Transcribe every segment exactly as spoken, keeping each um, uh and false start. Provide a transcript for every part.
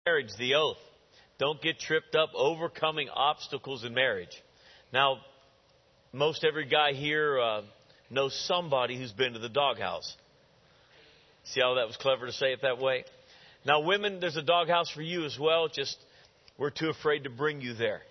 Marriage, the oath. Don't get tripped up overcoming obstacles in marriage. Now, most every guy here uh, knows somebody who's been to the doghouse. See how that was clever to say it that way? Now, women, there's a doghouse for you as well. Just we're too afraid to bring you there.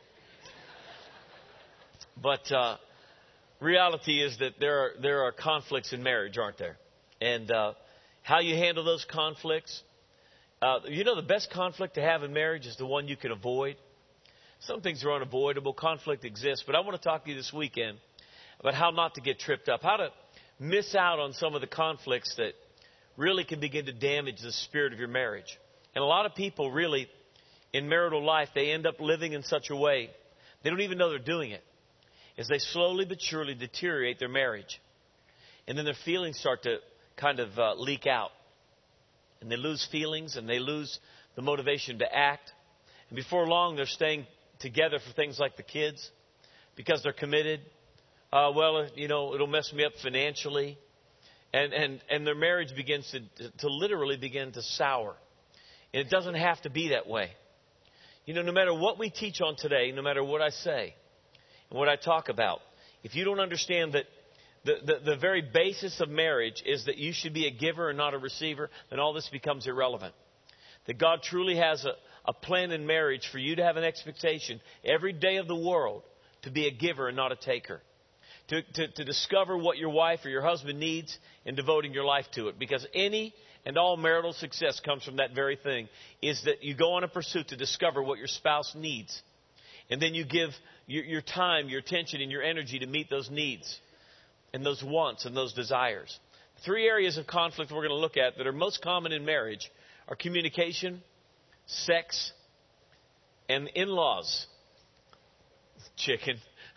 But uh, reality is that there are there are conflicts in marriage, aren't there? And uh, how you handle those conflicts. Uh, you know, the best conflict to have in marriage is the one you can avoid. Some things are unavoidable. Conflict exists. But I want to talk to you this weekend about how not to get tripped up, how to miss out on some of the conflicts that really can begin to damage the spirit of your marriage. And a lot of people really, in marital life, they end up living in such a way, they don't even know they're doing it, as they slowly but surely deteriorate their marriage. And then their feelings start to kind of uh, leak out. And they lose feelings and they lose the motivation to act. And before long, they're staying together for things like the kids because they're committed. Uh, well, you know, it'll mess me up financially. And, and, and their marriage begins to, to literally begin to sour. And it doesn't have to be that way. You know, no matter what we teach on today, no matter what I say and what I talk about, if you don't understand that The, the, the very basis of marriage is that you should be a giver and not a receiver, then all this becomes irrelevant. That God truly has a, a plan in marriage for you to have an expectation every day of the world to be a giver and not a taker. To, to, to discover what your wife or your husband needs and devoting your life to it. Because any and all marital success comes from that very thing, is that you go on a pursuit to discover what your spouse needs. And then you give your, your time, your attention, and your energy to meet those needs and those wants and those desires. Three areas of conflict we're going to look at that are most common in marriage are communication, sex, and in-laws. Chicken.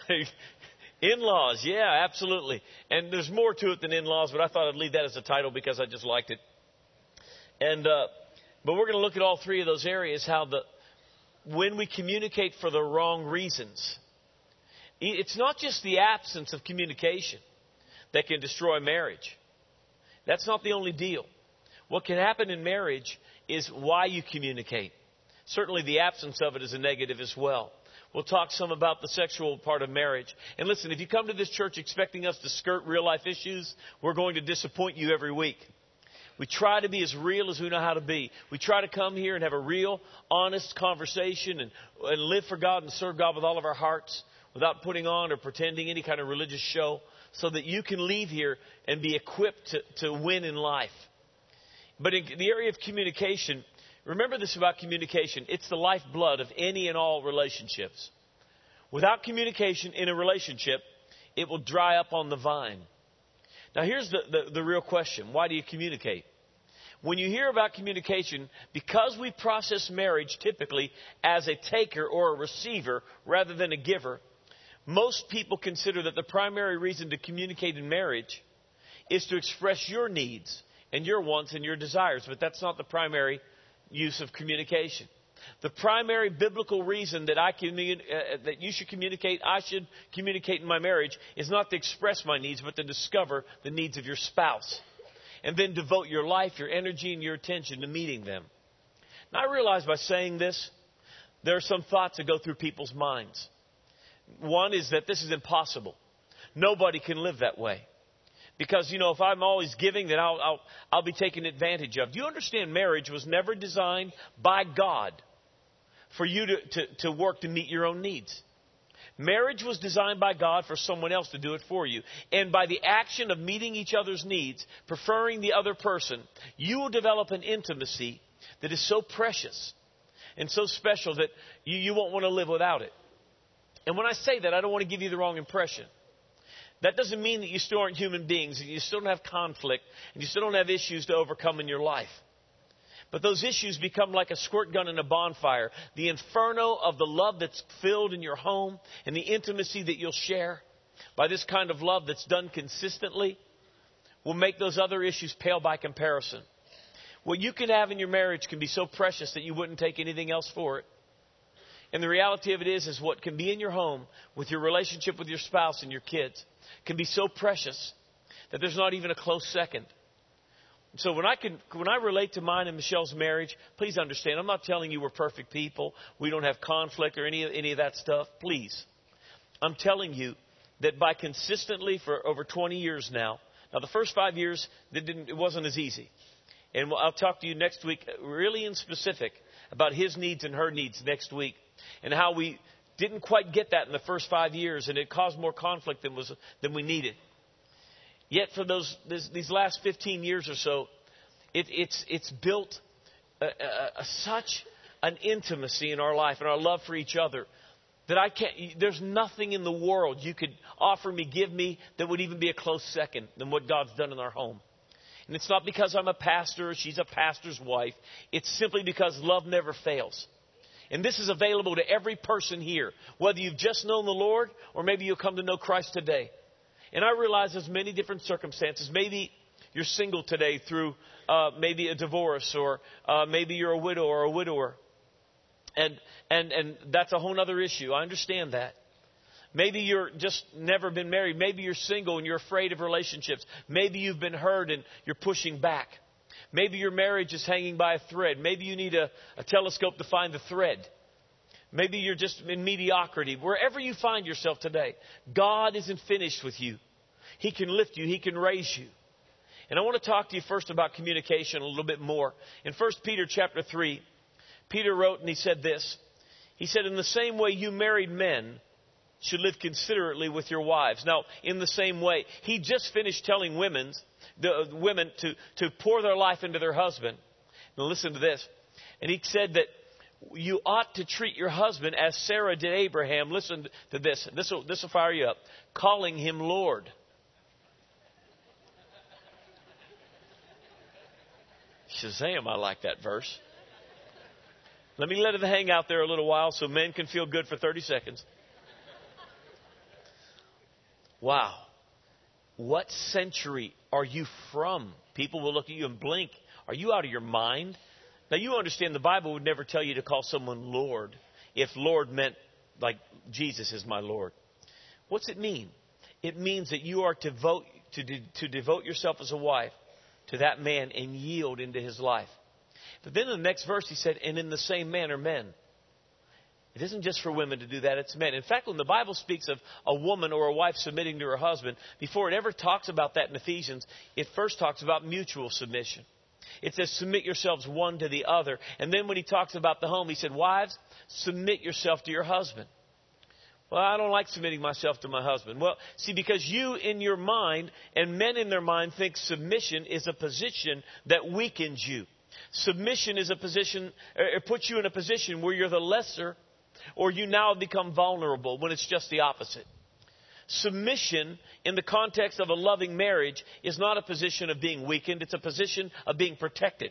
In-laws, yeah, absolutely. And there's more to it than in-laws, but I thought I'd leave that as a title because I just liked it. And uh, but we're going to look at all three of those areas, how the when we communicate for the wrong reasons. It's not just the absence of communication that can destroy marriage. That's not the only deal. What can happen in marriage is why you communicate. Certainly the absence of it is a negative as well. We'll talk some about the sexual part of marriage. And listen, if you come to this church expecting us to skirt real life issues, we're going to disappoint you every week. We try to be as real as we know how to be. We try to come here and have a real, honest conversation and, and live for God and serve God with all of our hearts, without putting on or pretending any kind of religious show, so that you can leave here and be equipped to, to win in life. But in the area of communication, remember this about communication. It's the lifeblood of any and all relationships. Without communication in a relationship, it will dry up on the vine. Now here's the, the, the real question. Why do you communicate? When you hear about communication, because we process marriage typically as a taker or a receiver rather than a giver, most people consider that the primary reason to communicate in marriage is to express your needs and your wants and your desires. But that's not the primary use of communication. The primary biblical reason that I commun- uh, that you should communicate, I should communicate in my marriage, is not to express my needs, but to discover the needs of your spouse. And then devote your life, your energy, and your attention to meeting them. Now, I realize by saying this, there are some thoughts that go through people's minds. One is that this is impossible. Nobody can live that way. Because, you know, if I'm always giving, then I'll, I'll, I'll be taken advantage of. Do you understand marriage was never designed by God for you to, to, to work to meet your own needs? Marriage was designed by God for someone else to do it for you. And by the action of meeting each other's needs, preferring the other person, you will develop an intimacy that is so precious and so special that you, you won't want to live without it. And when I say that, I don't want to give you the wrong impression. That doesn't mean that you still aren't human beings, and you still don't have conflict, and you still don't have issues to overcome in your life. But those issues become like a squirt gun in a bonfire. The inferno of the love that's filled in your home and the intimacy that you'll share by this kind of love that's done consistently will make those other issues pale by comparison. What you can have in your marriage can be so precious that you wouldn't take anything else for it. And the reality of it is, is what can be in your home with your relationship with your spouse and your kids can be so precious that there's not even a close second. So when I can, when I relate to mine and Michelle's marriage, please understand, I'm not telling you we're perfect people. We don't have conflict or any, any of that stuff. Please. I'm telling you that by consistently for over twenty years now, now the first five years, it, didn't, it wasn't as easy. And I'll talk to you next week really in specific about his needs and her needs next week and how we didn't quite get that in the first five years and it caused more conflict than was than we needed. Yet for those this, these last fifteen years or so, it, it's it's built a, a, a, such an intimacy in our life and our love for each other that I can't. There's nothing in the world you could offer me, give me, that would even be a close second than what God's done in our home. And it's not because I'm a pastor or she's a pastor's wife. It's simply because love never fails. And this is available to every person here, whether you've just known the Lord or maybe you'll come to know Christ today. And I realize there's many different circumstances. Maybe you're single today through uh, maybe a divorce, or uh, maybe you're a widow or a widower. And, and, and that's a whole other issue. I understand that. Maybe you're just never been married. Maybe you're single and you're afraid of relationships. Maybe you've been hurt and you're pushing back. Maybe your marriage is hanging by a thread. Maybe you need a, a telescope to find the thread. Maybe you're just in mediocrity. Wherever you find yourself today, God isn't finished with you. He can lift you. He can raise you. And I want to talk to you first about communication a little bit more. In First Peter chapter three, Peter wrote and he said this. He said, in the same way you married men should live considerately with your wives. Now, in the same way, he just finished telling women, the women to, to pour their life into their husband. Now listen to this. And he said that you ought to treat your husband as Sarah did Abraham. Listen to this. This will, this will fire you up. Calling him Lord. Shazam, I like that verse. Let me let it hang out there a little while so men can feel good for thirty seconds. Wow. What century are you from? People will look at you and blink. Are you out of your mind? Now, you understand the Bible would never tell you to call someone Lord if Lord meant like Jesus is my Lord. What's it mean? It means that you are to vote, to, de- to devote yourself as a wife to that man and yield into his life. But then in the next verse he said, and in the same manner men. It isn't just for women to do that, it's men. In fact, when the Bible speaks of a woman or a wife submitting to her husband, before it ever talks about that in Ephesians, it first talks about mutual submission. It says, submit yourselves one to the other. And then when he talks about the home, he said, wives, submit yourself to your husband. Well, I don't like submitting myself to my husband. Well, see, because you in your mind and men in their mind think submission is a position that weakens you. Submission is a position, it puts you in a position where you're the lesser, or you now become vulnerable, when it's just the opposite. Submission in the context of a loving marriage is not a position of being weakened. It's a position of being protected.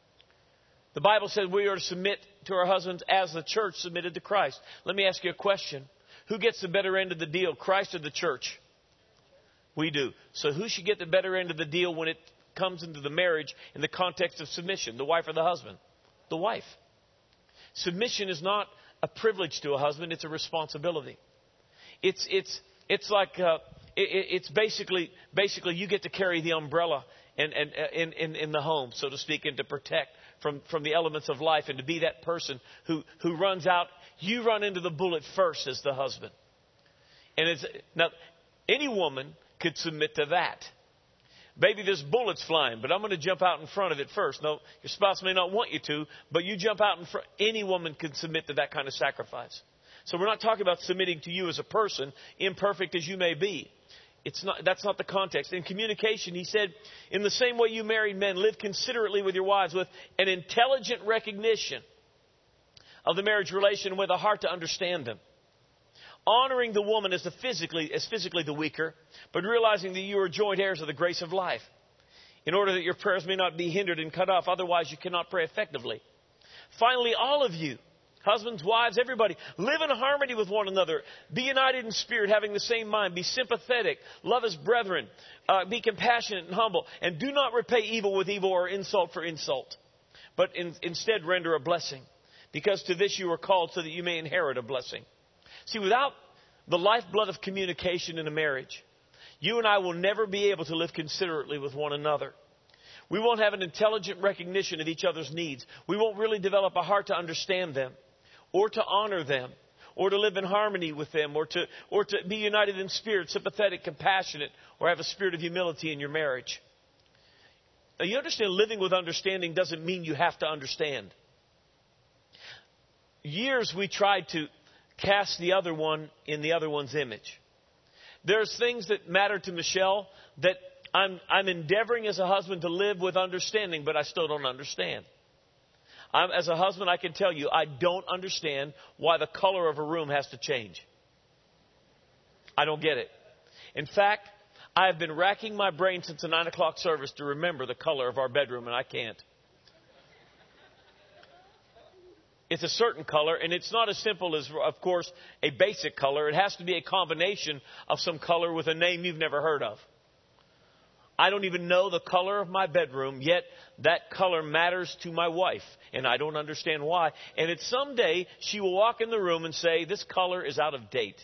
The Bible says we are to submit to our husbands as the church submitted to Christ. Let me ask you a question. Who gets the better end of the deal, Christ or the church? We do. So who should get the better end of the deal when it comes into the marriage in the context of submission? The wife or the husband? The wife. Submission is not a privilege to a husband. It's a responsibility. It's it's it's like uh, it, it's basically basically you get to carry the umbrella and and in, in in the home, so to speak, and to protect from from the elements of life, and to be that person who who runs out. You run into the bullet first as the husband. And it's now any woman could submit to that. Baby, there's bullets flying, but I'm going to jump out in front of it first. No, your spouse may not want you to, but you jump out in front. Any woman can submit to that kind of sacrifice. So we're not talking about submitting to you as a person, imperfect as you may be. It's not, that's not the context. In communication, he said, in the same way you married men, live considerately with your wives with an intelligent recognition of the marriage relation, with a heart to understand them. Honoring the woman as the physically as physically the weaker, but realizing that you are joint heirs of the grace of life, in order that your prayers may not be hindered and cut off. Otherwise, you cannot pray effectively. Finally, all of you, husbands, wives, everybody, live in harmony with one another. Be united in spirit, having the same mind. Be sympathetic. Love as brethren. Uh, be compassionate and humble. And do not repay evil with evil or insult for insult, but in, instead render a blessing. Because to this you are called, so that you may inherit a blessing. See, without the lifeblood of communication in a marriage, you and I will never be able to live considerately with one another. We won't have an intelligent recognition of each other's needs. We won't really develop a heart to understand them or to honor them or to live in harmony with them or to, or to be united in spirit, sympathetic, compassionate, or have a spirit of humility in your marriage. Now, you understand, living with understanding doesn't mean you have to understand. Years we tried to cast the other one in the other one's image. There's things that matter to Michelle that I'm, I'm endeavoring as a husband to live with understanding, but I still don't understand. I'm, as a husband, I can tell you, I don't understand why the color of a room has to change. I don't get it. In fact, I have been racking my brain since the nine o'clock service to remember the color of our bedroom, and I can't. It's a certain color, and it's not as simple as, of course, a basic color. It has to be a combination of some color with a name you've never heard of. I don't even know the color of my bedroom, yet that color matters to my wife, and I don't understand why. And it's someday she will walk in the room and say, this color is out of date.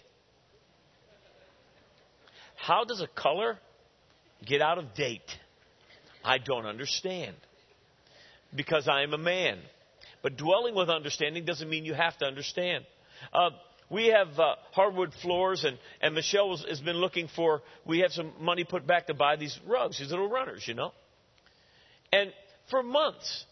How does a color get out of date? I don't understand, because I am a man. But dwelling with understanding doesn't mean you have to understand. Uh, we have uh, hardwood floors, and, and Michelle was, has been looking for, we have some money put back to buy these rugs, these little runners, you know. And for months,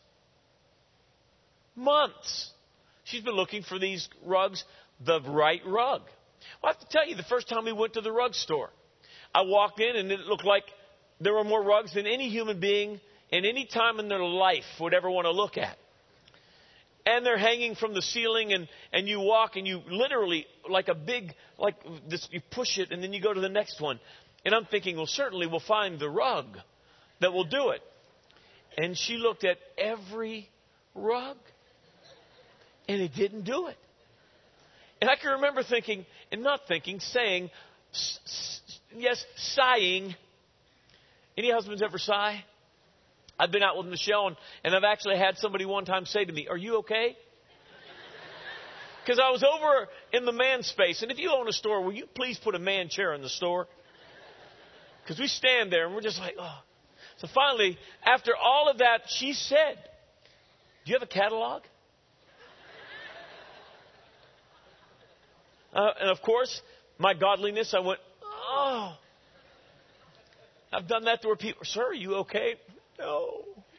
months, she's been looking for these rugs, the right rug. Well, I have to tell you, the first time we went to the rug store, I walked in and it looked like there were more rugs than any human being in any time in their life would ever want to look at. And they're hanging from the ceiling, and, and you walk and you literally, like a big, like this, you push it and then you go to the next one. And I'm thinking, well, certainly we'll find the rug that will do it. And she looked at every rug, and it didn't do it. And I can remember thinking, and not thinking, saying, s- s- yes, sighing. Any husbands ever sigh? I've been out with Michelle, and, and I've actually had somebody one time say to me, are you okay? Because I was over in the man space. And if you own a store, will you please put a man chair in the store? Because we stand there, and we're just like, oh. So finally, after all of that, she said, do you have a catalog? Uh, and of course, my godliness, I went, oh. I've done that to where people, sir, are you okay? No.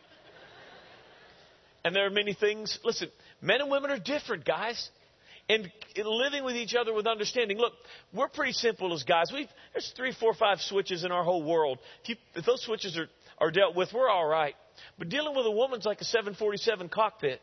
And there are many things. Listen, men and women are different, guys. And living with each other with understanding. Look, we're pretty simple as guys. We've, there's three, four, five switches in our whole world. If, you, if those switches are, are dealt with, we're all right. But dealing with a woman's like a seven forty-seven cockpit.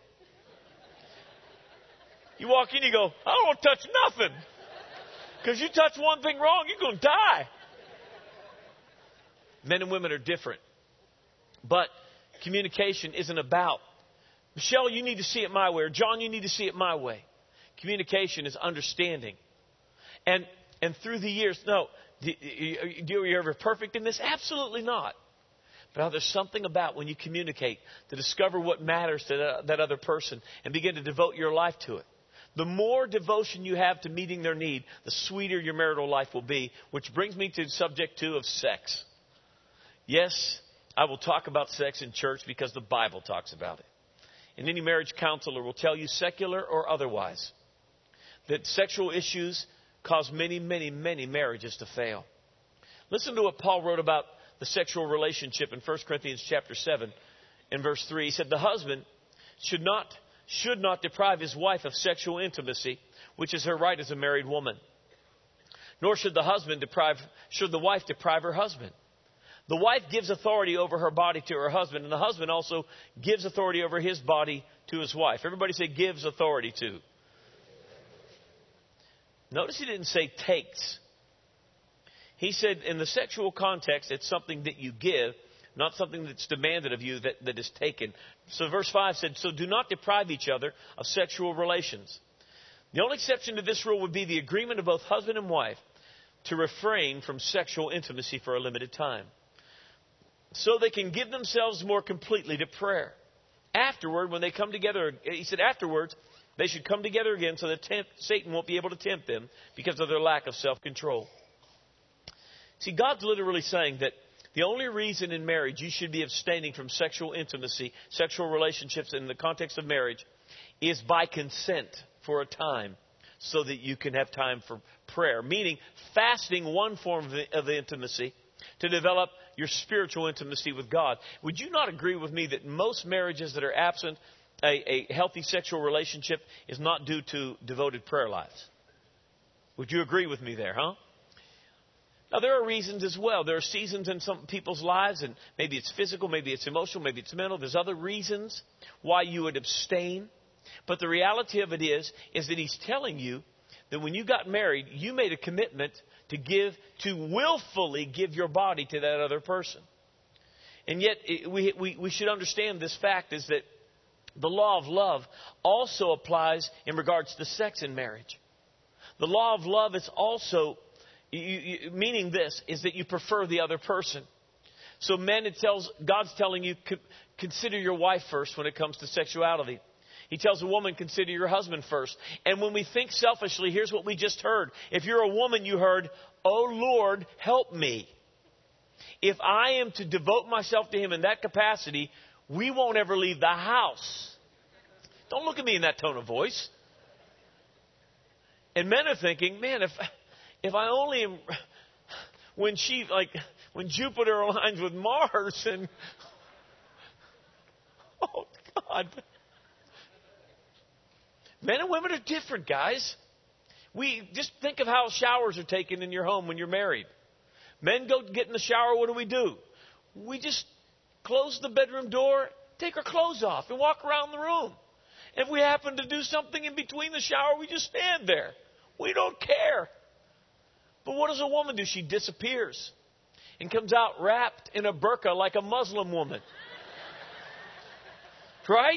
You walk in, you go, I don't want to touch nothing. Because you touch one thing wrong, you're going to die. Men and women are different. But communication isn't about, Michelle, you need to see it my way, or John, you need to see it my way. Communication is understanding. And and through the years, no, do, do you ever perfect in this? Absolutely not. But there's something about when you communicate to discover what matters to that, that other person and begin to devote your life to it. The more devotion you have to meeting their need, the sweeter your marital life will be, which brings me to subject two of sex. Yes, I will talk about sex in church because the Bible talks about it. And any marriage counselor will tell you, secular or otherwise, that sexual issues cause many, many, many marriages to fail. Listen to what Paul wrote about the sexual relationship in First Corinthians chapter seven and verse three. He said, the husband should not, should not deprive his wife of sexual intimacy, which is her right as a married woman. Nor should the husband deprive, should the wife deprive her husband. The wife gives authority over her body to her husband, and the husband also gives authority over his body to his wife. Everybody say gives authority to. Notice he didn't say takes. He said in the sexual context, it's something that you give, not something that's demanded of you that, that is taken. So verse five said, so do not deprive each other of sexual relations. The only exception to this rule would be the agreement of both husband and wife to refrain from sexual intimacy for a limited time, so they can give themselves more completely to prayer. Afterward, when they come together, he said afterwards, they should come together again so that tempt, Satan won't be able to tempt them because of their lack of self-control. See, God's literally saying that The only reason in marriage you should be abstaining from sexual intimacy, sexual relationships in the context of marriage, is by consent for a time so that you can have time for prayer. Meaning fasting one form of, of intimacy to develop your spiritual intimacy with God. Would you not agree with me that most marriages that are absent a, a healthy sexual relationship is not due to devoted prayer lives? Would you agree with me there, huh? Now, there are reasons as well. There are seasons in some people's lives, and maybe it's physical, maybe it's emotional, maybe it's mental. There's other reasons why you would abstain. But the reality of it is, is that he's telling you that when you got married, you made a commitment to give, to willfully give your body to that other person. And yet, it, we, we, we should understand this fact is that the law of love also applies in regards to sex in marriage. The law of love is also... You, you, meaning this is that you prefer the other person. So men, it tells God's telling you co- consider your wife first when it comes to sexuality. He tells a woman consider your husband first. And when we think selfishly, here's what we just heard. If you're a woman, you heard, "Oh Lord, help me." If I am to devote myself to Him in that capacity, we won't ever leave the house. Don't look at me in that tone of voice. And men are thinking, man, if If I only am, when she, like, when Jupiter aligns with Mars and, oh God. Men and women are different, guys. We, just think of how showers are taken in your home when you're married. Men go get in the shower, what do we do? We just close the bedroom door, take our clothes off and walk around the room. If we happen to do something in between the shower, we just stand there. We don't care. But what does a woman do? She disappears and comes out wrapped in a burqa like a Muslim woman. Right?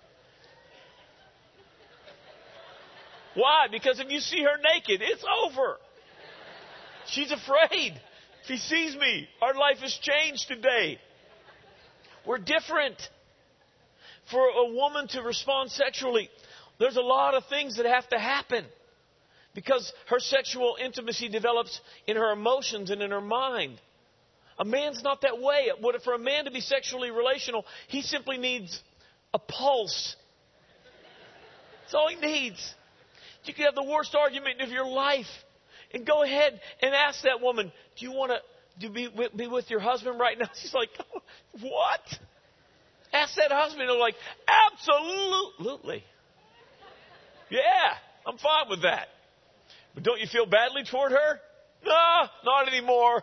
Why? Because if you see her naked, it's over. She's afraid. She sees me. Our life has changed today. We're different. For a woman to respond sexually, there's a lot of things that have to happen. Because her sexual intimacy develops in her emotions and in her mind. A man's not that way. For a man to be sexually relational, he simply needs a pulse. That's all he needs. You could have the worst argument of your life. And go ahead and ask that woman, do you want to be, be with your husband right now? She's like, what? Ask that husband. They're like, absolutely. Yeah, I'm fine with that. But don't you feel badly toward her? No, not anymore.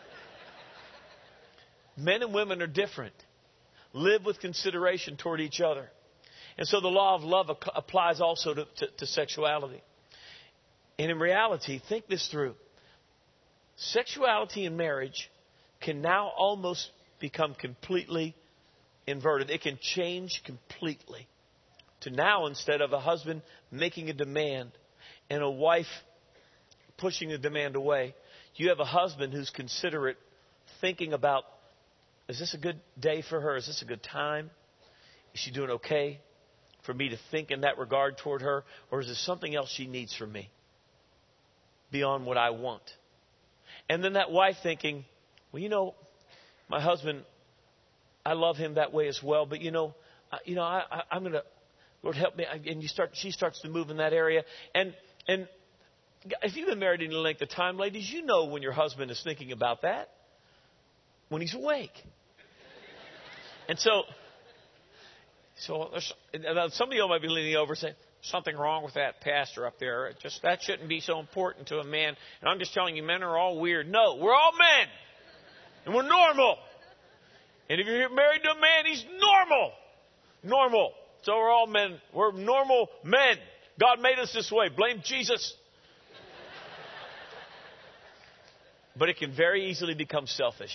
Men and women are different. Live with consideration toward each other. And so the law of love applies also to, to, to sexuality. And in reality, think this through. Sexuality in marriage can now almost become completely inverted. It can change completely. To now, instead of a husband making a demand and a wife pushing the demand away, you have a husband who's considerate, thinking about, is this a good day for her? Is this a good time? Is she doing okay for me to think in that regard toward her? Or is there something else she needs from me beyond what I want? And then that wife thinking, well, you know, my husband, I love him that way as well. But, you know, I, you know, I, I, I'm going to, Lord, help me. And you start, she starts to move in that area. And, and, if you've been married any length of time, ladies, you know when your husband is thinking about that. When he's awake. And so, so some of you might be leaning over saying, something wrong with that pastor up there. It just, that shouldn't be so important to a man. And I'm just telling you, men are all weird. No, we're all men. And we're normal. And if you're married to a man, he's normal. Normal. So we're all men. We're normal men. God made us this way. Blame Jesus. But it can very easily become selfish.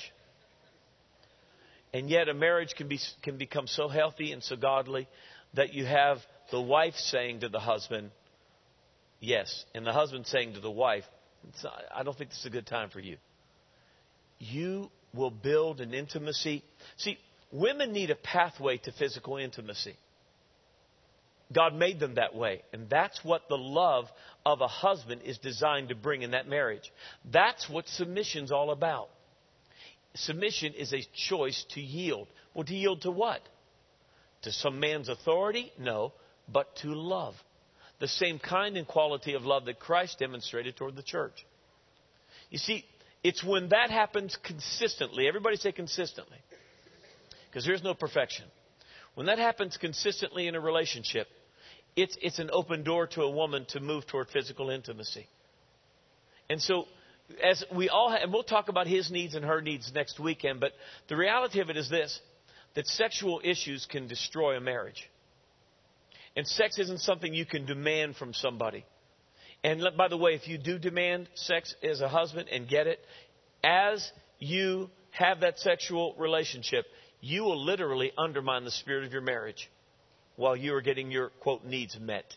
And yet a marriage can be can become so healthy and so godly that you have the wife saying to the husband, yes. And the husband saying to the wife, I don't think this is a good time for you. You will build an intimacy. See, women need a pathway to physical intimacy. God made them that way. And that's what the love of a husband is designed to bring in that marriage. That's what submission's all about. submission is a choice to yield. Well, to yield to what? To some man's authority? No, but to love. The same kind and quality of love that Christ demonstrated toward the church. You see, it's when that happens consistently. Everybody say consistently. Because there's no perfection. When that happens consistently in a relationship, it's, it's an open door to a woman to move toward physical intimacy. And so, as we all have, and we'll talk about his needs and her needs next weekend, but the reality of it is this, that sexual issues can destroy a marriage. And sex isn't something you can demand from somebody. And by the way, if you do demand sex as a husband and get it, as you have that sexual relationship, you will literally undermine the spirit of your marriage while you are getting your, quote, needs met.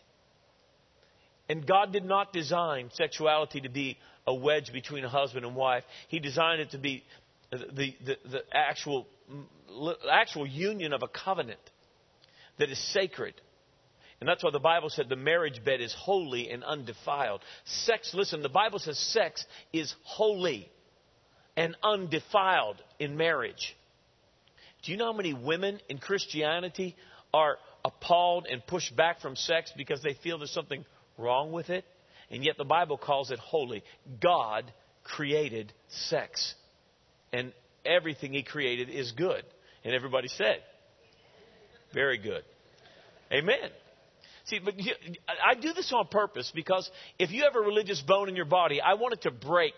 And God did not design sexuality to be a wedge between a husband and wife. He designed it to be the, the, the actual, actual union of a covenant that is sacred. And that's why the Bible said the marriage bed is holy and undefiled. Sex, listen, the Bible says sex is holy and undefiled in marriage. Do you know how many women in Christianity are appalled and pushed back from sex because they feel there's something wrong with it? And yet the Bible calls it holy. God created sex. And everything he created is good. And everybody said, very good. Amen. See, but you, I do this on purpose because if you have a religious bone in your body, I want it to break.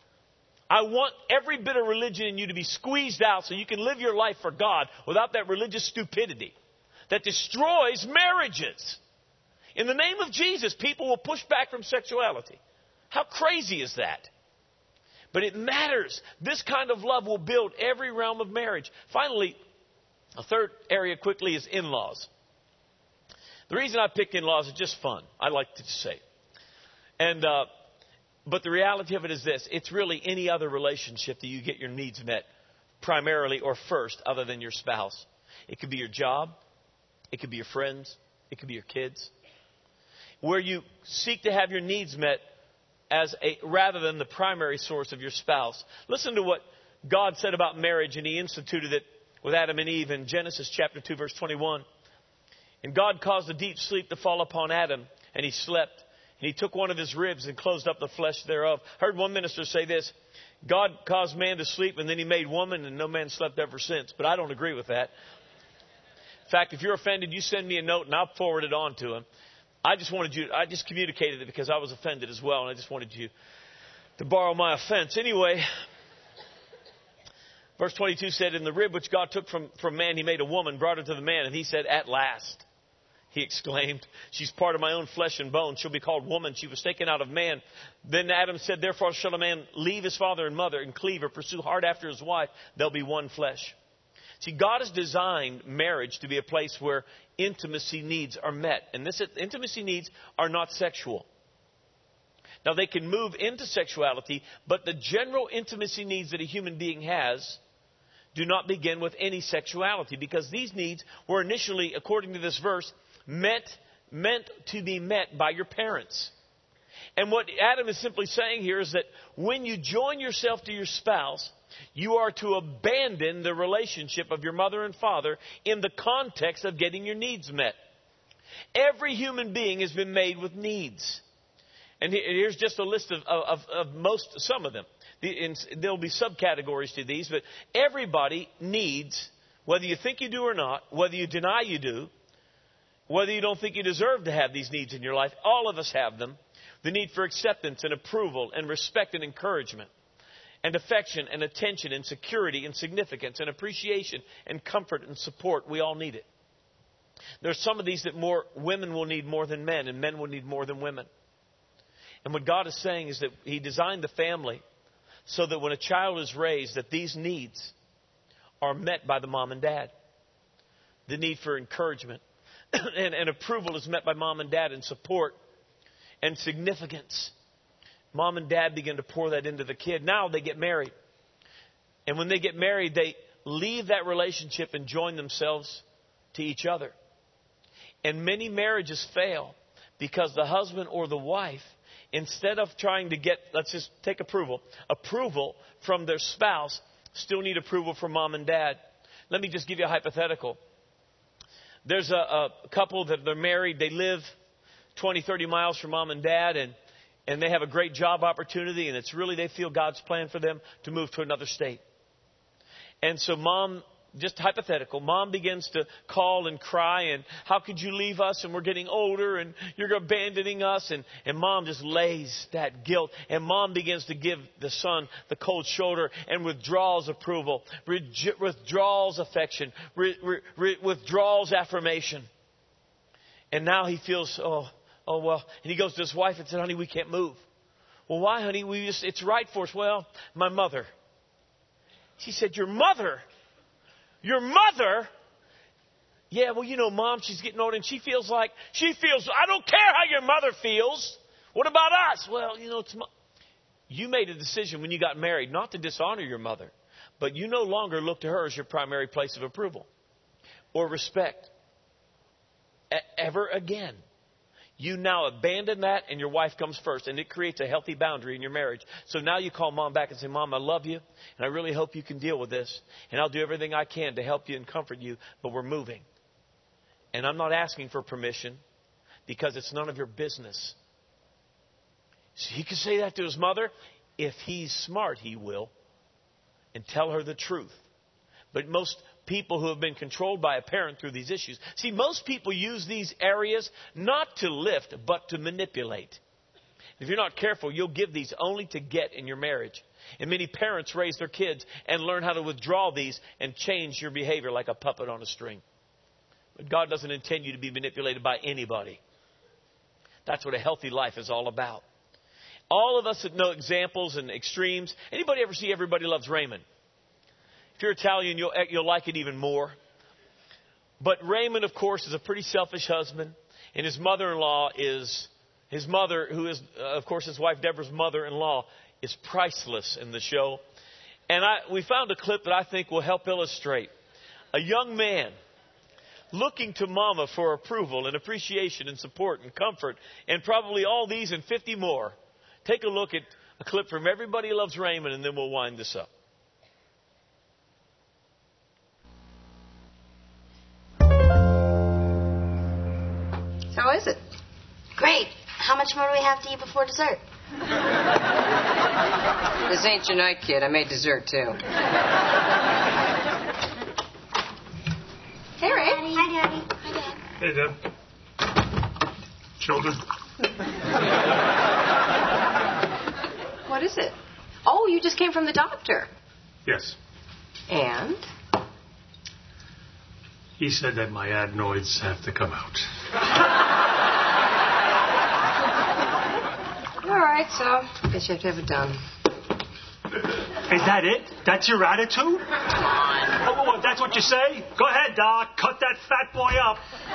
I want every bit of religion in you to be squeezed out so you can live your life for God without that religious stupidity that destroys marriages. In the name of Jesus, people will push back from sexuality. How crazy is that? But it matters. This kind of love will build every realm of marriage. Finally, a third area quickly is in-laws. The reason I picked in-laws is just fun. I like to say. And, uh, but the reality of it is this. It's really any other relationship that you get your needs met primarily or first other than your spouse. It could be your job. It could be your friends. It could be your kids. Where you seek to have your needs met as a, rather than the primary source of your spouse. Listen to what God said about marriage, and he instituted it with Adam and Eve in Genesis chapter two, verse twenty-one. And God caused a deep sleep to fall upon Adam, and he slept. And he took one of his ribs and closed up the flesh thereof. I heard one minister say this, God caused man to sleep, and then he made woman, and no man slept ever since. But I don't agree with that. In fact, if you're offended, you send me a note, and I'll forward it on to him. I just wanted you, I just communicated it because I was offended as well, and I just wanted you to borrow my offense. Anyway, verse twenty-two said, in the rib which God took from, from man, he made a woman, brought her to the man, and he said, at last. He exclaimed, she's part of my own flesh and bone. She'll be called woman. She was taken out of man. Then Adam said, therefore shall a man leave his father and mother and cleave or pursue hard after his wife. They'll be one flesh. See, God has designed marriage to be a place where intimacy needs are met. And this intimacy needs are not sexual. Now, they can move into sexuality, but the general intimacy needs that a human being has do not begin with any sexuality, because these needs were initially, according to this verse, meant, meant to be met by your parents. And what Adam is simply saying here is that when you join yourself to your spouse, you are to abandon the relationship of your mother and father in the context of getting your needs met. Every human being has been made with needs. And here's just a list of, of, of most, some of them. There'll be subcategories to these, but everybody needs, whether you think you do or not, whether you deny you do, whether you don't think you deserve to have these needs in your life, all of us have them. The need for acceptance and approval and respect and encouragement and affection and attention and security and significance and appreciation and comfort and support. We all need it. There's some of these that more women will need more than men, and men will need more than women. And what God is saying is that he designed the family so that when a child is raised, that these needs are met by the mom and dad. The need for encouragement and, and approval is met by mom and dad, and support and significance. Mom and dad begin to pour that into the kid. Now they get married. And when they get married, they leave that relationship and join themselves to each other. And many marriages fail because the husband or the wife, instead of trying to get, let's just take approval, approval from their spouse, still need approval from mom and dad. Let me just give you a hypothetical. There's a, a couple that they're married. They live twenty, thirty miles from mom and dad, and, and they have a great job opportunity, and it's really, they feel God's plan for them to move to another state. And so mom, just hypothetical, mom begins to call and cry, and how could you leave us, and we're getting older, and you're abandoning us, and, and mom just lays that guilt, and mom begins to give the son the cold shoulder and withdraws approval, re- withdraws affection, re- re- re- withdraws affirmation. And now he feels, oh, oh well, and he goes to his wife and said, honey, we can't move. Well, why, honey? We just, it's right for us. Well, my mother. She said, your mother? Your mother? Yeah, well, you know, mom, she's getting older and she feels like, she feels, I don't care how your mother feels. What about us? Well, you know, it's, mo- you made a decision when you got married not to dishonor your mother, but you no longer look to her as your primary place of approval or respect. E- ever again. You now abandon that and your wife comes first, and it creates a healthy boundary in your marriage. So now you call mom back and say, Mom, I love you, and I really hope you can deal with this, and I'll do everything I can to help you and comfort you, but we're moving. And I'm not asking for permission because it's none of your business. So he could say that to his mother. If he's smart, he will, and tell her the truth. But most people who have been controlled by a parent through these issues. See, most people use these areas not to lift, but to manipulate. If you're not careful, you'll give these only to get in your marriage. And many parents raise their kids and learn how to withdraw these and change your behavior like a puppet on a string. But God doesn't intend you to be manipulated by anybody. That's what a healthy life is all about. All of us that know examples and extremes. Anybody ever see Everybody Loves Raymond? If you're Italian, you'll, you'll like it even more. But Raymond, of course, is a pretty selfish husband. And his mother-in-law is, his mother, who is, uh, of course, his wife Deborah's mother-in-law, is priceless in the show. And I, we found a clip that I think will help illustrate. A young man looking to mama for approval and appreciation and support and comfort. And probably all these and fifty more. Take a look at a clip from Everybody Loves Raymond, and then we'll wind this up. How is it? Great. How much more do we have to eat before dessert? This ain't your night, kid. I made dessert, too. Hey, Ray. Hi, Daddy. Hi, Dad. Hey, Deb. Children. What is it? Oh, you just came from the doctor. Yes. And? He said that my adenoids have to come out. All right, so I guess you have to have it done. Is that it? That's your attitude? Come on. Oh, what, that's what you say? Go ahead, Doc. Cut that fat boy up.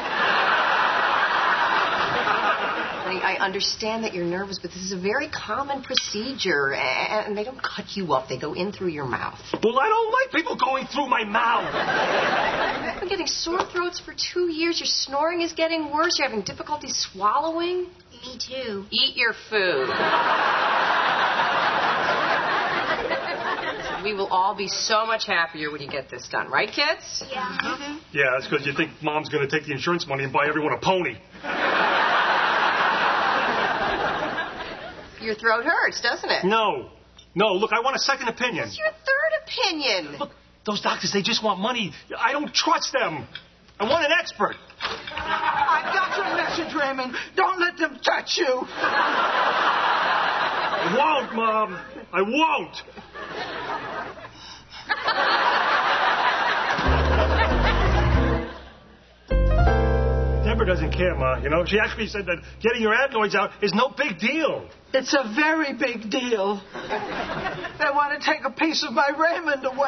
Honey, I understand that you're nervous, but this is a very common procedure, and they don't cut you up. They go in through your mouth. Well, I don't like people going through my mouth. You've been getting sore throats for two years. Your snoring is getting worse. You're having difficulty swallowing. Me too. Eat your food. We will all be so much happier when you get this done. Right, kids? Yeah. Mm-hmm. Yeah, that's because you think Mom's going to take the insurance money and buy everyone a pony. Your throat hurts, doesn't it? No. No, look, I want a second opinion. It's your third opinion. Look, those doctors, they just want money. I don't trust them. I want an expert. I've got your message, Raymond. Don't let them touch you. I won't, Mom. I won't. Deborah doesn't care, Ma. You know, she actually said that getting your adenoids out is no big deal. It's a very big deal. They want to take a piece of my Raymond away.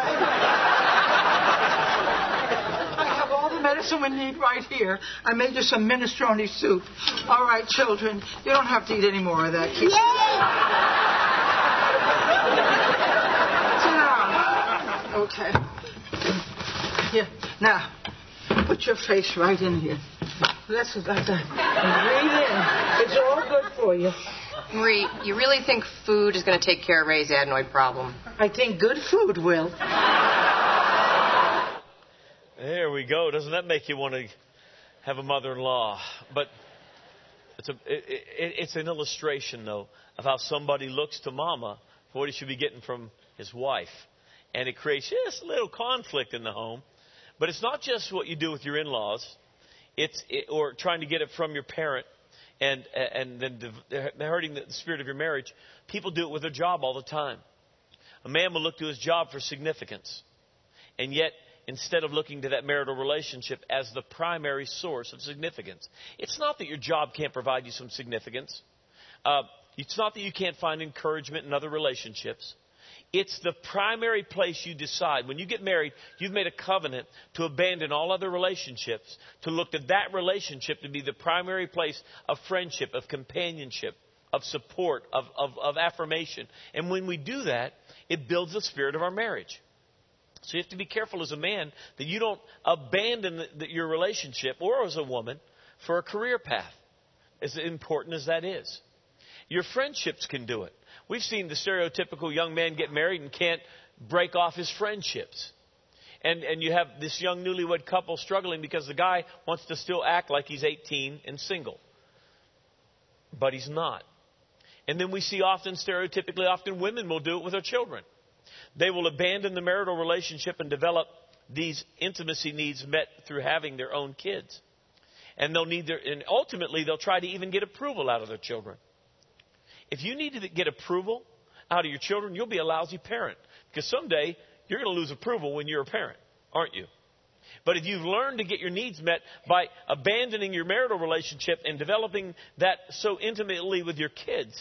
I have all the medicine we need right here. I made you some minestrone soup. All right, children, you don't have to eat any more of that. Keep Sit down. Okay. Here, now, put your face right in here. That's what I done. And breathe in. It's all good for you. Marie, you really think food is going to take care of Ray's adenoid problem? I think good food will. There we go. Doesn't that make you want to have a mother-in-law? But it's, a, it, it, it's an illustration, though, of how somebody looks to mama for what he should be getting from his wife. And it creates just a little conflict in the home. But it's not just what you do with your in-laws, it's it, or trying to get it from your parent and and then hurting the spirit of your marriage. People do it with their job all the time. A man will look to his job for significance. And yet, instead of looking to that marital relationship as the primary source of significance. It's not that your job can't provide you some significance. Uh, it's not that you can't find encouragement in other relationships. It's the primary place you decide. When you get married, you've made a covenant to abandon all other relationships, to look to that relationship to be the primary place of friendship, of companionship, of support, of, of, of affirmation. And when we do that, it builds the spirit of our marriage. So you have to be careful as a man that you don't abandon the, the, your relationship, or as a woman, for a career path, as important as that is. Your friendships can do it. We've seen the stereotypical young man get married and can't break off his friendships. And, and you have this young newlywed couple struggling because the guy wants to still act like he's eighteen and single. But he's not. And then we see often, stereotypically, often women will do it with their children. They will abandon the marital relationship and develop these intimacy needs met through having their own kids. And they'll need their, and ultimately they'll try to even get approval out of their children. If you need to get approval out of your children, you'll be a lousy parent. Because someday you're going to lose approval when you're a parent, aren't you? But if you've learned to get your needs met by abandoning your marital relationship and developing that so intimately with your kids,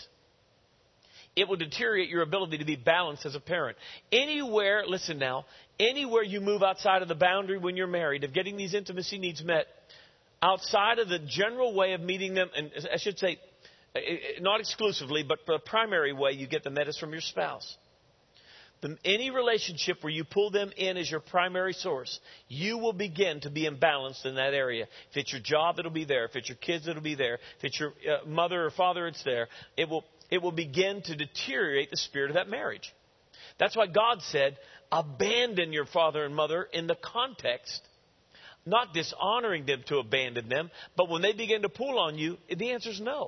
it will deteriorate your ability to be balanced as a parent. Anywhere, listen now, anywhere you move outside of the boundary when you're married of getting these intimacy needs met, outside of the general way of meeting them, and I should say, not exclusively, but the primary way you get them met is from your spouse. The, any relationship where you pull them in as your primary source, you will begin to be imbalanced in that area. If it's your job, it'll be there. If it's your kids, it'll be there. If it's your uh, mother or father, it's there. It will It will begin to deteriorate the spirit of that marriage. That's why God said, abandon your father and mother in the context, not dishonoring them to abandon them, but when they begin to pull on you, the answer is no.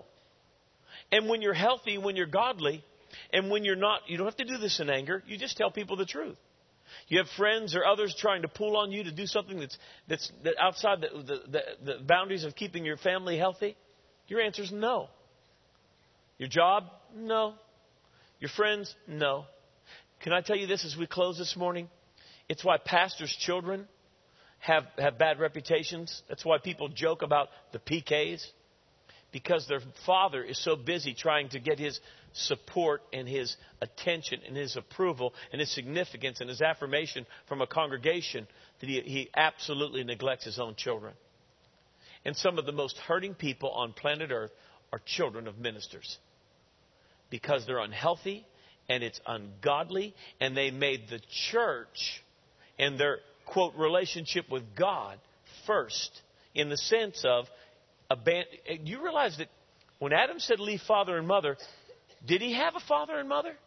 And when you're healthy, when you're godly, and when you're not, you don't have to do this in anger. You just tell people the truth. You have friends or others trying to pull on you to do something that's that's that outside the, the, the, the boundaries of keeping your family healthy. Your answer is no. Your job? No. Your friends? No. Can I tell you this as we close this morning? It's why pastors' children have, have bad reputations. That's why people joke about the P Ks. Because their father is so busy trying to get his support and his attention and his approval and his significance and his affirmation from a congregation that he, he absolutely neglects his own children. And some of the most hurting people on planet Earth are children of ministers. Because they're unhealthy and it's ungodly, and they made the church and their, quote, relationship with God first, in the sense of, aban- you realize that when Adam said leave father and mother, did he have a father and mother?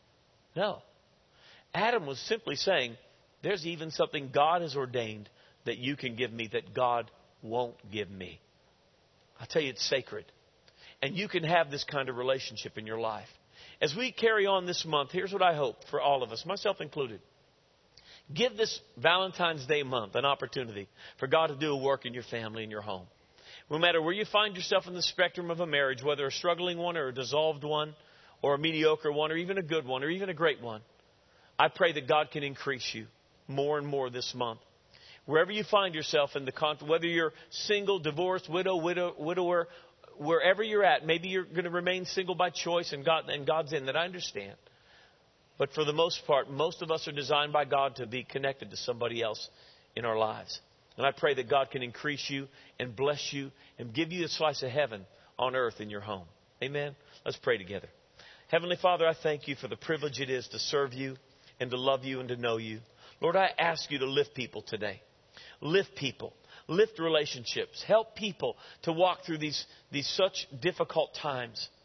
No. Adam was simply saying, there's even something God has ordained that you can give me that God won't give me. I tell you, it's sacred. And you can have this kind of relationship in your life. As we carry on this month, here's what I hope for all of us, myself included. Give this Valentine's Day month an opportunity for God to do a work in your family and your home. No matter where you find yourself in the spectrum of a marriage, whether a struggling one or a dissolved one, or a mediocre one, or even a good one, or even a great one, I pray that God can increase you more and more this month. Wherever you find yourself in the conflict, whether you're single, divorced, widow, widow, widower, wherever you're at, maybe you're going to remain single by choice and God and God's in that. I understand. But for the most part, most of us are designed by God to be connected to somebody else in our lives. And I pray that God can increase you and bless you and give you a slice of heaven on earth in your home. Amen. Let's pray together. Heavenly Father, I thank you for the privilege it is to serve you and to love you and to know you. Lord, I ask you to lift people today. Lift people. Lift relationships. Help people to walk through these, these such difficult times.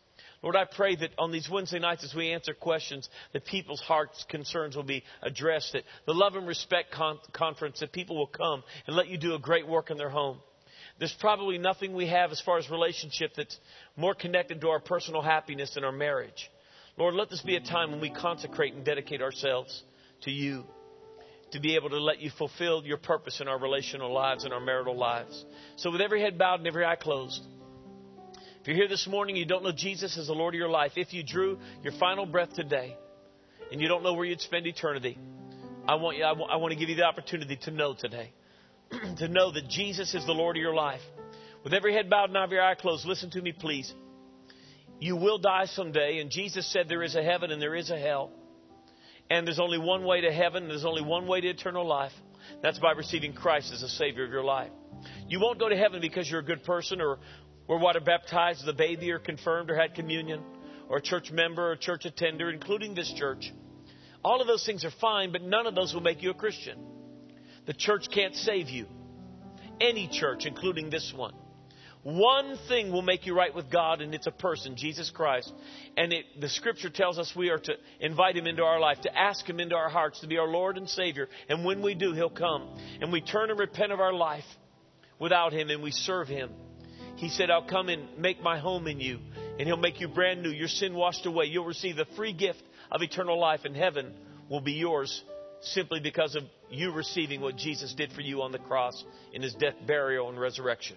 Lord, I pray that on these Wednesday nights as we answer questions, that people's hearts' concerns will be addressed, that the Love and Respect con- Conference, that people will come and let you do a great work in their home. There's probably nothing we have as far as relationship that's more connected to our personal happiness than our marriage. Lord, let this be a time when we consecrate and dedicate ourselves to you, to be able to let you fulfill your purpose in our relational lives and our marital lives. So with every head bowed and every eye closed, if you're here this morning and you don't know Jesus as the Lord of your life, if you drew your final breath today and you don't know where you'd spend eternity, I want you, I, w- I want to give you the opportunity to know today, to know that Jesus is the Lord of your life. With every head bowed and every eye closed, listen to me, please. You will die someday, and Jesus said there is a heaven and there is a hell. And there's only one way to heaven, and there's only one way to eternal life. That's by receiving Christ as the Savior of your life. You won't go to heaven because you're a good person or were water baptized as a baby or confirmed or had communion or a church member or a church attender, including this church. All of those things are fine, but none of those will make you a Christian. The church can't save you. Any church, including this one. One thing will make you right with God, and it's a person, Jesus Christ. And it, the Scripture tells us we are to invite Him into our life, to ask Him into our hearts, to be our Lord and Savior. And when we do, He'll come. And we turn and repent of our life without Him, and we serve Him. He said, I'll come and make my home in you, and He'll make you brand new, your sin washed away. You'll receive the free gift of eternal life, and heaven will be yours simply because of you receiving what Jesus did for you on the cross in His death, burial, and resurrection.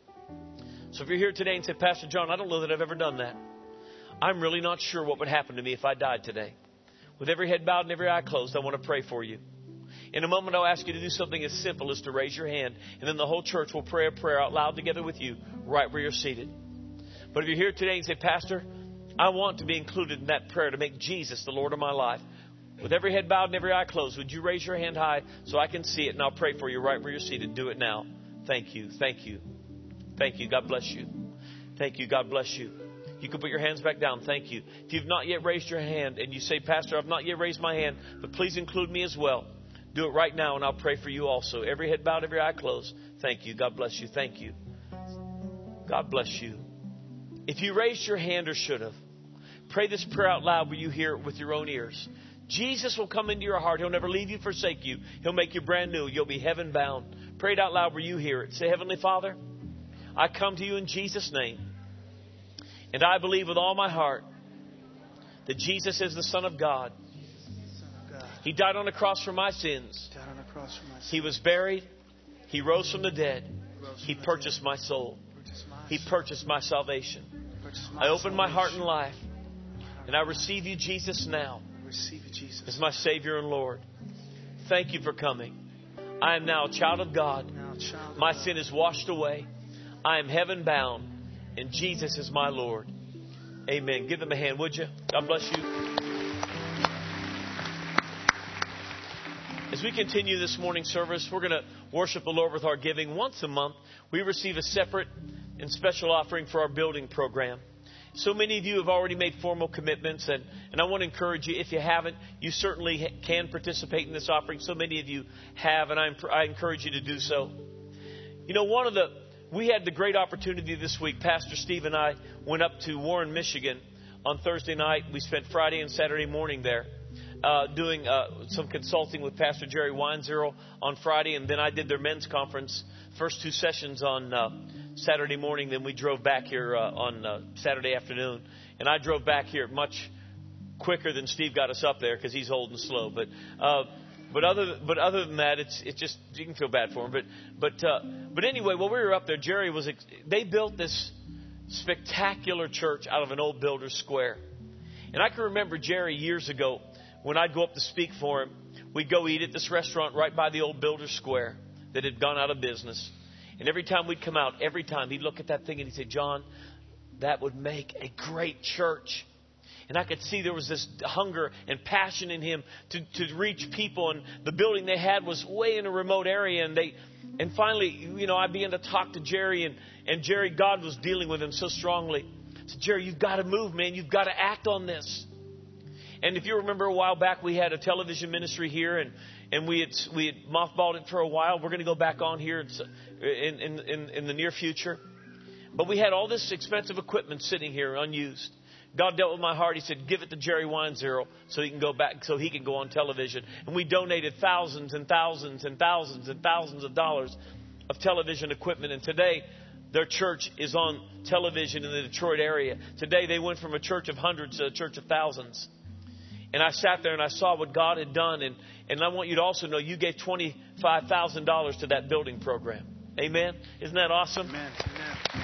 So if you're here today and say, Pastor John, I don't know that I've ever done that. I'm really not sure what would happen to me if I died today. With every head bowed and every eye closed, I want to pray for you. In a moment, I'll ask you to do something as simple as to raise your hand, and then the whole church will pray a prayer out loud together with you right where you're seated. But if you're here today and say, Pastor, I want to be included in that prayer to make Jesus the Lord of my life. With every head bowed and every eye closed, would you raise your hand high so I can see it, and I'll pray for you right where you're seated. Do it now. Thank you. Thank you. Thank you. God bless you. Thank you. God bless you. You can put your hands back down. Thank you. If you've not yet raised your hand and you say, Pastor, I've not yet raised my hand, but please include me as well. Do it right now, and I'll pray for you also. Every head bowed, every eye closed. Thank you. God bless you. Thank you. God bless you. If you raised your hand or should have, pray this prayer out loud where you hear it with your own ears. Jesus will come into your heart. He'll never leave you, forsake you. He'll make you brand new. You'll be heaven bound. Pray it out loud where you hear it. Say, Heavenly Father, I come to you in Jesus' name. And I believe with all my heart that Jesus is the Son of God. He died on the cross for my sins. He was buried. He rose from the dead. He purchased my soul. He purchased my salvation. I open my heart and life. And I receive you, Jesus, now as my Savior and Lord. Thank you for coming. I am now a child of God. My sin is washed away. I am heaven bound. And Jesus is my Lord. Amen. Give them a hand, would you? God bless you. As we continue this morning's service, we're going to worship the Lord with our giving. Once a month, we receive a separate and special offering for our building program. So many of you have already made formal commitments, and, and I want to encourage you, if you haven't, you certainly ha- can participate in this offering. So many of you have, and I, imp- I encourage you to do so. You know, one of the, we had the great opportunity this week. Pastor Steve and I went up to Warren, Michigan on Thursday night. We spent Friday and Saturday morning there. Uh, doing uh, some consulting with Pastor Jerry Weinzierl on Friday, and then I did their men's conference, first two sessions on uh, Saturday morning. Then we drove back here uh, on uh, Saturday afternoon, and I drove back here much quicker than Steve got us up there because he's old and slow. But uh, but other but other than that, it's it's just you can feel bad for him. But but uh, but anyway, while we were up there, Jerry was they built this spectacular church out of an old builder's square, and I can remember Jerry years ago. When I'd go up to speak for him, we'd go eat at this restaurant right by the old Builder's Square that had gone out of business. And every time we'd come out, every time he'd look at that thing and he'd say, John, that would make a great church. And I could see there was this hunger and passion in him to, to reach people. And the building they had was way in a remote area. And they, and finally, you know, I began to talk to Jerry. And, and Jerry, God was dealing with him so strongly. I said, Jerry, you've got to move, man. You've got to act on this. And if you remember a while back, we had a television ministry here, and, and we had we had mothballed it for a while. We're going to go back on here in, in, in, in the near future. But we had all this expensive equipment sitting here unused. God dealt with my heart. He said, give it to Jerry Weinzierl so he can go back, so he can go on television. And we donated thousands and thousands and thousands and thousands of dollars of television equipment. And today, their church is on television in the Detroit area. Today, they went from a church of hundreds to a church of thousands. And I sat there and I saw what God had done. And, and I want you to also know you gave twenty-five thousand dollars to that building program. Amen? Isn't that awesome? Amen. Amen.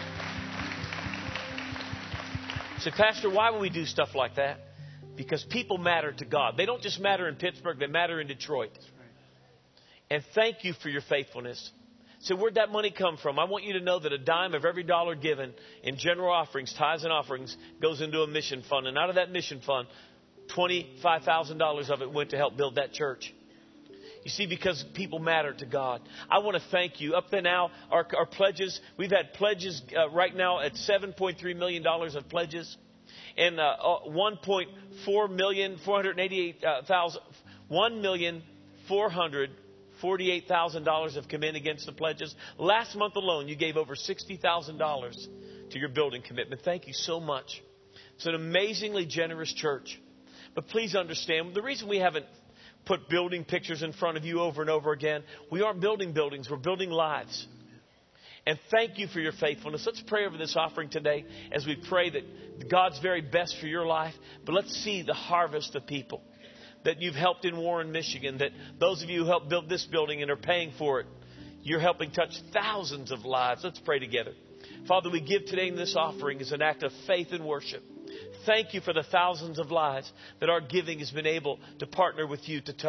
So, Pastor, why would we do stuff like that? Because people matter to God. They don't just matter in Pittsburgh. They matter in Detroit. And thank you for your faithfulness. So where'd that money come from? I want you to know that a dime of every dollar given in general offerings, tithes and offerings, goes into a mission fund. And out of that mission fund, twenty-five thousand dollars of it went to help build that church. You see, because people matter to God. I want to thank you. Up to now, our, our pledges, we've had pledges uh, right now at seven point three million dollars of pledges. And uh, one point four million, four hundred eighty-eight thousand, one million, four hundred forty-eight thousand dollars have come in against the pledges. Last month alone, you gave over sixty thousand dollars to your building commitment. Thank you so much. It's an amazingly generous church. But please understand, the reason we haven't put building pictures in front of you over and over again, we aren't building buildings, we're building lives. And thank you for your faithfulness. Let's pray over this offering today as we pray that God's very best for your life. But let's see the harvest of people that you've helped in Warren, Michigan, that those of you who helped build this building and are paying for it, you're helping touch thousands of lives. Let's pray together. Father, we give today in this offering as an act of faith and worship. Thank you for the thousands of lives that our giving has been able to partner with you to touch.